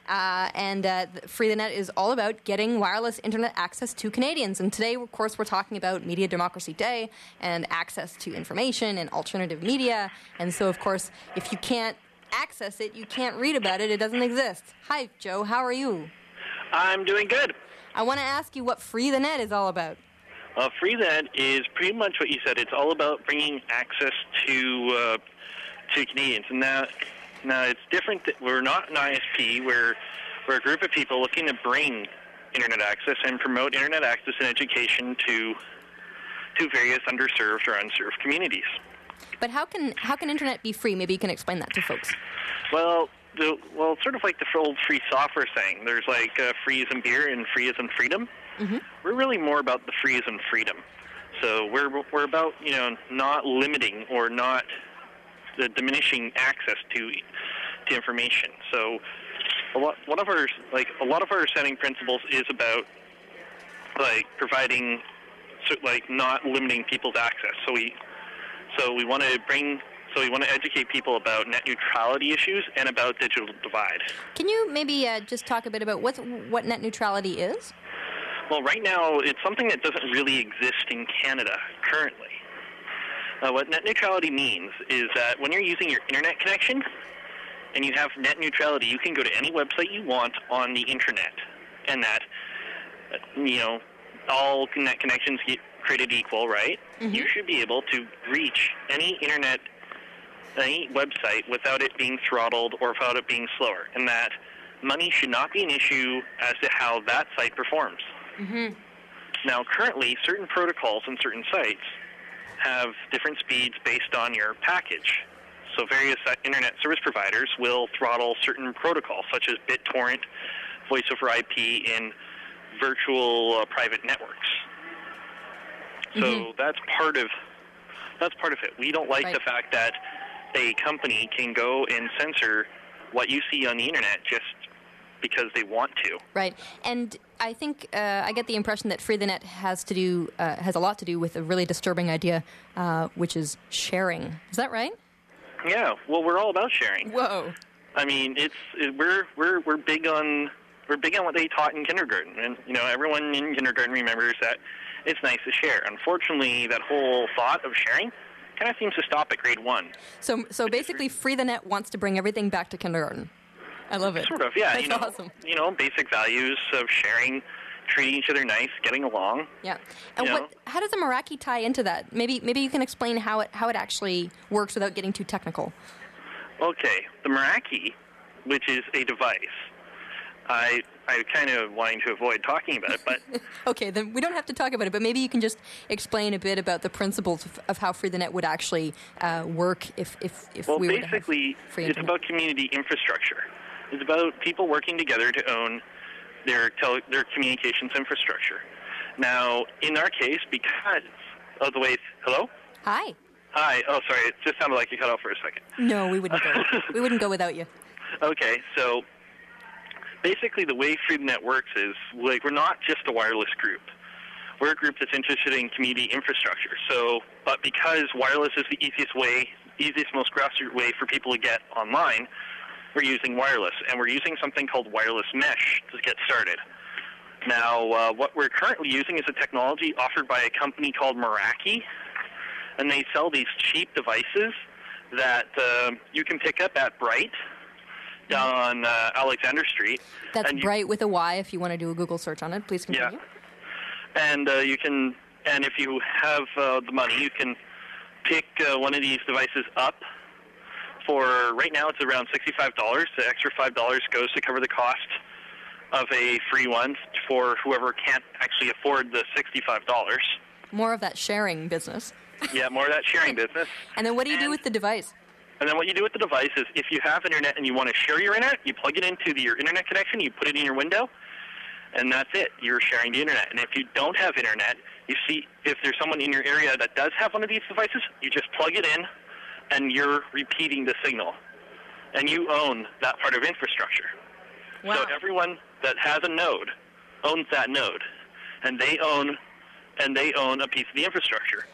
Free the Net is all about getting wireless internet access to Canadians. And today, of course, we're talking about Media Democracy Day and access to information and alternative media. And so, of course, if you can't access it, you can't read about it, it doesn't exist. Hi, Joe. How are you? I'm doing good. I want to ask you what Free the Net is all about. Free the Net is pretty much what you said. It's all about bringing access to Canadians. And now, it's different. We're not an ISP. We're a group of people looking to bring internet access and promote internet access and education to various underserved or unserved communities. But how can internet be free? Maybe you can explain that to folks. Well, sort of like the old free software saying. There's like free as in beer and free as in freedom. Mm-hmm. We're really more about the free as in freedom. So we're about not limiting or not the diminishing access to information. So a lot of our setting principles is about providing not limiting people's access. So we want to educate people about net neutrality issues and about digital divide. Can you maybe just talk a bit about what net neutrality is? Well, right now it's something that doesn't really exist in Canada currently. What net neutrality means is that when you're using your internet connection and you have net neutrality, you can go to any website you want on the internet, and that, all net connections get created equal, right? Mm-hmm. You should be able to reach any website without it being throttled or without it being slower, and that money should not be an issue as to how that site performs. Mm-hmm. Now, currently, certain protocols and certain sites have different speeds based on your package. So various internet service providers will throttle certain protocols, such as BitTorrent, Voice over IP, and virtual private networks. So that's part of it. We don't like the fact that a company can go and censor what you see on the internet just because they want to. Right. And I think I get the impression that Free the Net has a lot to do with a really disturbing idea, which is sharing. Is that right? Yeah. Well, we're all about sharing. Whoa. I mean, we're big on what they taught in kindergarten, and everyone in kindergarten remembers that it's nice to share. Unfortunately, that whole thought of sharing kind of seems to stop at grade 1. So basically, Free the Net wants to bring everything back to kindergarten. I love it. Sort of, yeah. That's awesome. Basic values of sharing, treating each other nice, getting along. Yeah. And how does the Meraki tie into that? Maybe you can explain how it actually works without getting too technical. Okay. The Meraki, which is a device, I'm kind of wanting to avoid talking about it, but Okay, then we don't have to talk about it, but maybe you can just explain a bit about the principles of how Free the Net would actually work if well, we were to have basically, free it's internet. about community infrastructure. It's about people working together to own their communications infrastructure. Now, in our case, because of the way... Hello? Hi. Hi. Oh, sorry. It just sounded like you cut off for a second. No, we wouldn't go. We wouldn't go without you. Okay, so basically the way FreedomNet works is, like, we're not just a wireless group. We're a group that's interested in community infrastructure. So, but because wireless is the easiest, most grassroots way for people to get online, we're using wireless. And we're using something called wireless mesh to get started. Now, what we're currently using is a technology offered by a company called Meraki. And they sell these cheap devices that you can pick up at Bright down on Alexander Street. That's and Bright with a Y if you want to do a Google search on it. Please continue. Yeah. And you can, and if you have the money, you can pick one of these devices up for, right now it's around $65. The extra $5 goes to cover the cost of a free one for whoever can't actually afford the $65. More of that sharing business. Yeah, more of that sharing business. And then what do you do with the device? And then what you do with the device is, if you have internet and you want to share your internet, you plug it into your internet connection, you put it in your window, and that's it. You're sharing the internet. And if you don't have internet, you see if there's someone in your area that does have one of these devices, you just plug it in, and you're repeating the signal. And you own that part of infrastructure. Wow. So everyone that has a node owns that node, and they own a piece of the infrastructure.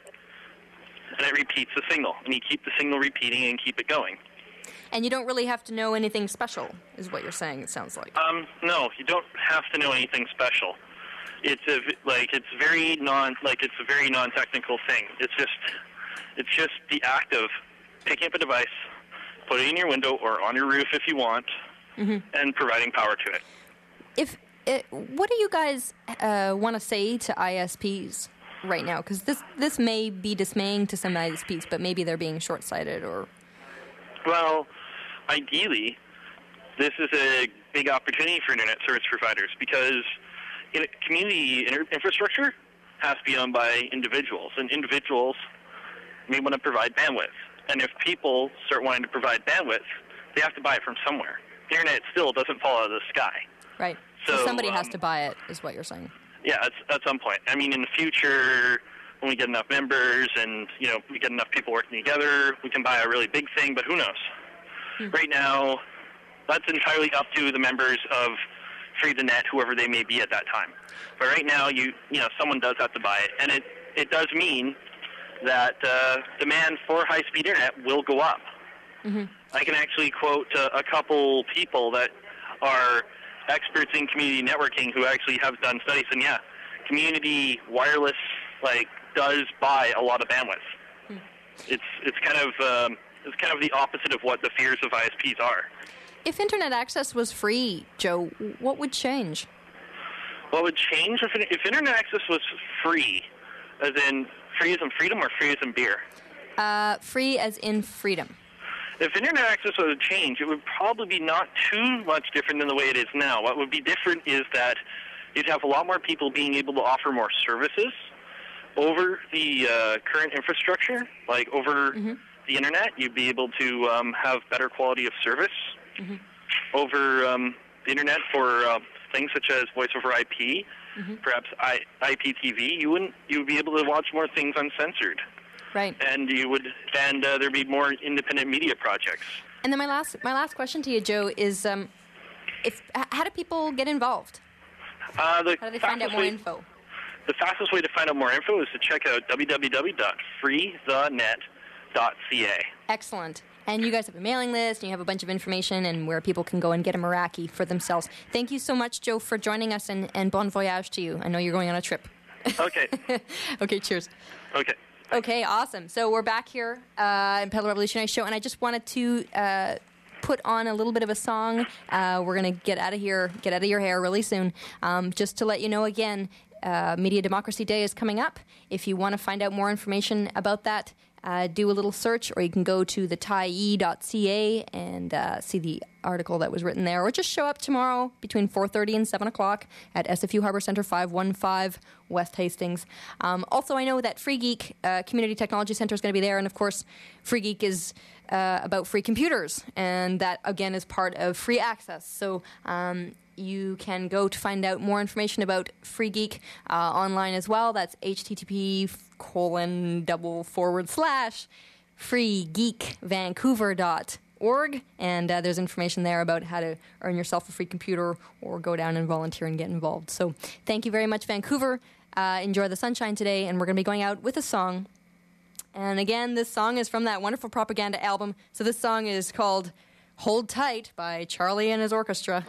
And it repeats the signal, and you keep the signal repeating and keep it going. And you don't really have to know anything special, is what you're saying, it sounds like. No, you don't have to know anything special. It's a very non-technical thing. It's just the act of picking up a device, putting it in your window or on your roof if you want, and providing power to it. What do you guys want to say to ISPs right now? Because this may be dismaying to some ISPs, but maybe they're being short-sighted or... Well, ideally, this is a big opportunity for internet service providers because community infrastructure has to be owned by individuals, and individuals may want to provide bandwidth. And if people start wanting to provide bandwidth, they have to buy it from somewhere. The internet still doesn't fall out of the sky. Right. So somebody has to buy it, is what you're saying. Yeah, at some point. I mean, in the future, when we get enough members and, we get enough people working together, we can buy a really big thing, but who knows? Right now, that's entirely up to the members of Free the Net, whoever they may be at that time. But right now, someone does have to buy it, and it does mean that demand for high-speed internet will go up. I can actually quote a couple people that are experts in community networking who actually have done studies, and community wireless does buy a lot of bandwidth. It's kind of the opposite of what the fears of ISPs are. If internet access was free, Joe, what would change? What would change if internet access was free, as in free as in freedom or free as in beer? Free as in freedom. If internet access would change, it would probably be not too much different than the way it is now. What would be different is that you'd have a lot more people being able to offer more services over the current infrastructure, like over the internet. You'd be able to have better quality of service over the internet for things such as voice over IP, perhaps IPTV. You would be able to watch more things uncensored. Right. And there'd be more independent media projects. And then my last question to you, Joe, is how do people get involved? How do they find out more info? The fastest way to find out more info is to check out www.freethenet.ca. Excellent. And you guys have a mailing list, and you have a bunch of information and where people can go and get a Meraki for themselves. Thank you so much, Joe, for joining us, and bon voyage to you. I know you're going on a trip. Okay. Okay, cheers. Okay. Okay, awesome. So we're back here in Pedal Revolutionary Show, and I just wanted to put on a little bit of a song. We're going to get out of your hair really soon. Just to let you know again, Media Democracy Day is coming up. If you want to find out more information about that, do a little search, or you can go to thetie.ca and see the article that was written there, or just show up tomorrow between 4:30 and 7 o'clock at SFU Harbor Center, 515 West Hastings. Also, I know that Free Geek Community Technology Center is going to be there, and of course, Free Geek is about free computers, and that, again, is part of Free Access. So you can go to find out more information about Free Geek online as well. That's http://freegeekvancouver.org, and there's information there about how to earn yourself a free computer or go down and volunteer and get involved. So thank you very much, Vancouver. Enjoy the sunshine today, and we're going to be going out with a song. And again, this song is from that wonderful Propaganda album. So this song is called Hold Tight by Charlie and his orchestra.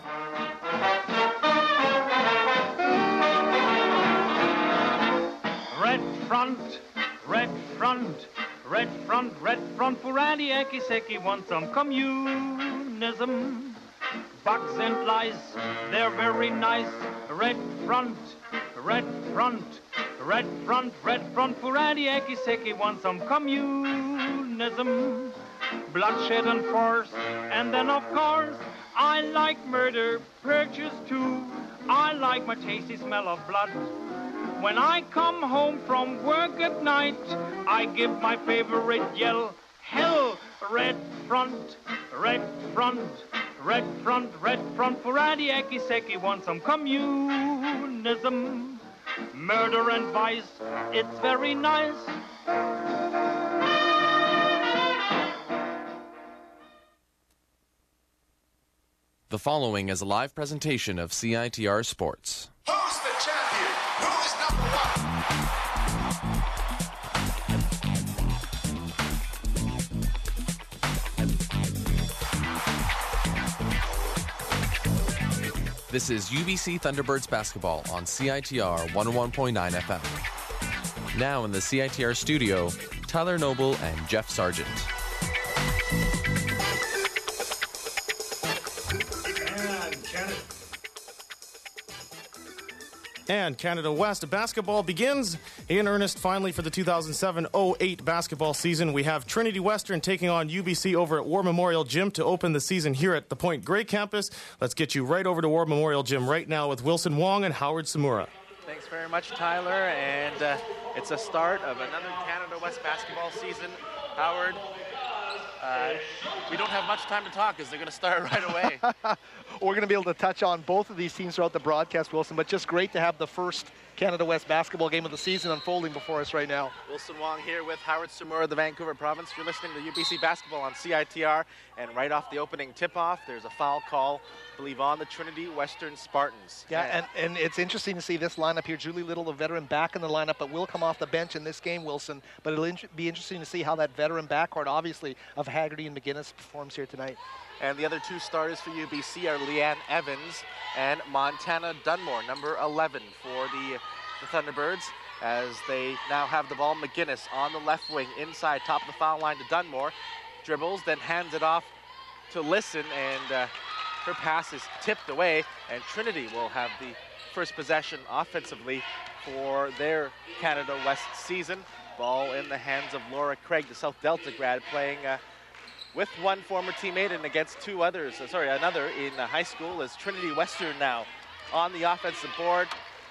Red front, red front, red front, red front for Andy Ekiseki wants some communism. Bugs and lies, they're very nice. Red front, red front, red front, red front for Andy Ekiseki wants some communism. Bloodshed and force, and then of course I like murder, purchase too. I like my tasty smell of blood. When I come home from work at night, I give my favorite yell, hell, red front, red front, red front, red front for Andy Ekiseki wants some communism. Murder and vice, it's very nice. The following is a live presentation of CITR Sports. Who's the champion? Who's number one? This is UBC Thunderbirds basketball on CITR 101.9 FM. Now in the CITR studio, Tyler Noble and Jeff Sargent. And Canada West basketball begins in earnest finally for the 2007-08 basketball season. We have Trinity Western taking on UBC over at War Memorial Gym to open the season here at the Point Grey campus. Let's get you right over to War Memorial Gym right now with Wilson Wong and Howard Samura. Thanks very much, Tyler, and it's a start of another Canada West basketball season. Howard, we don't have much time to talk because they're going to start right away. We're going to be able to touch on both of these teams throughout the broadcast, Wilson, but just great to have the first Canada West basketball game of the season unfolding before us right now. Wilson Wong here with Howard Samura of the Vancouver Province. You're listening to UBC basketball on CITR, and right off the opening tip-off, there's a foul call, I believe, on the Trinity Western Spartans. Yeah, and it's interesting to see this lineup here. Julie Little, the veteran, back in the lineup, but will come off the bench in this game, Wilson. But it'll be interesting to see how that veteran backcourt, obviously, of Haggerty and McGinnis performs here tonight. And the other two starters for UBC are Leanne Evans and Montana Dunmore, number 11 for the Thunderbirds, as they now have the ball. McGinnis on the left wing, inside, top of the foul line to Dunmore. Dribbles, then hands it off to Listen, and her pass is tipped away, and Trinity will have the first possession offensively for their Canada West season. Ball in the hands of Laura Craig, the South Delta grad, playing with one former teammate and against two others, another in high school, as Trinity Western now on the offensive board.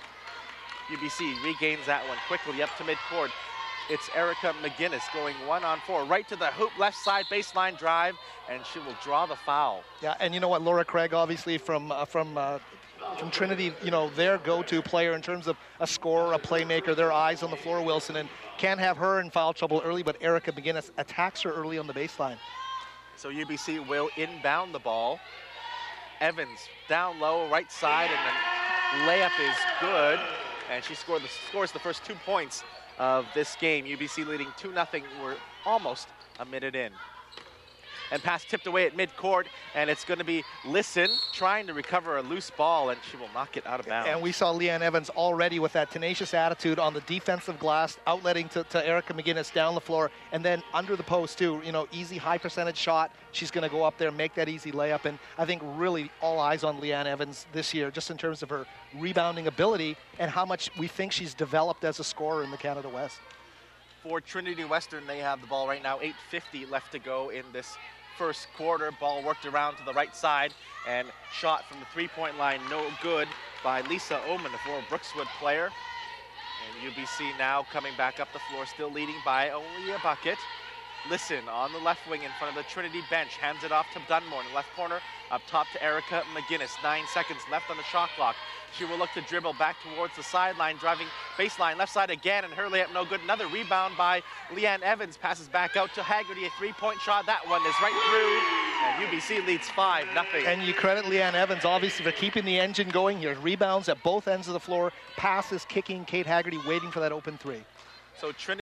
UBC regains that one quickly up to midcourt. It's Erica McGinnis going 1-on-4 right to the hoop, left side baseline drive, and she will draw the foul. Yeah, and you know what, Laura Craig, obviously from Trinity, you know, their go-to player in terms of a scorer, a playmaker, their eyes on the floor, Wilson, and can't have her in foul trouble early, but Erica McGinnis attacks her early on the baseline. So UBC will inbound the ball. Evans down low, right side, and the layup is good. And she scores the first 2 points of this game. UBC leading 2-0. We're almost a minute in. And pass tipped away at midcourt, and it's going to be Listen trying to recover a loose ball, and she will knock it out of bounds. And we saw Leanne Evans already with that tenacious attitude on the defensive glass, outletting to Erica McGinnis down the floor, and then under the post too. You know, easy high percentage shot. She's going to go up there, make that easy layup, and I think really all eyes on Leanne Evans this year, just in terms of her rebounding ability and how much we think she's developed as a scorer in the Canada West. for Trinity Western. They have the ball right now, 8:50 left to go in this first quarter. Ball worked around to the right side and shot from the three-point line, no good by Lisa Oman, a former Brookswood player. And UBC now coming back up the floor, still leading by only a bucket. Listen on the left wing in front of the Trinity bench, hands it off to Dunmore in the left corner, up top to Erica McGinnis. 9 seconds left on the shot clock. She will look to dribble back towards the sideline, driving baseline, left side again, and her layup no good. Another rebound by Leanne Evans, passes back out to Haggerty, a three-point shot. That one is right through, and UBC leads 5-0. And you credit Leanne Evans, obviously, for keeping the engine going here. Rebounds at both ends of the floor, passes, kicking, Kate Haggerty waiting for that open three. So Trinity